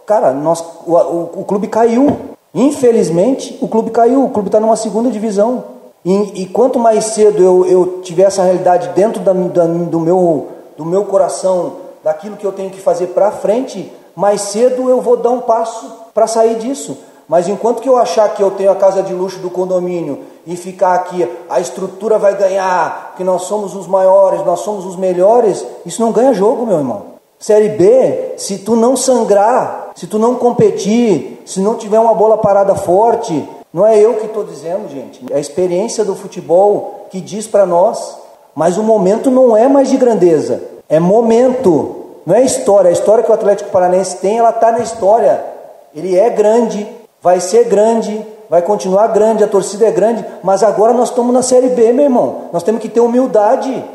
Cara, o clube caiu. Infelizmente, o clube caiu. O clube está numa segunda divisão. E quanto mais cedo eu tiver essa realidade dentro do meu coração, daquilo que eu tenho que fazer para frente, mais cedo eu vou dar um passo para sair disso. Mas enquanto que eu achar que eu tenho a casa de luxo do condomínio e ficar aqui, a estrutura vai ganhar, que nós somos os maiores, nós somos os melhores, isso não ganha jogo, meu irmão. Série B, se tu não sangrar, se tu não competir, se não tiver uma bola parada forte, não é eu que estou dizendo, gente. É a experiência do futebol que diz para nós. Mas o momento não é mais de grandeza, é momento, não é história. A história que o Atlético Paranaense tem, ela está na história. Ele é grande, vai ser grande, vai continuar grande, a torcida é grande, mas agora nós estamos na Série B, meu irmão. Nós temos que ter humildade.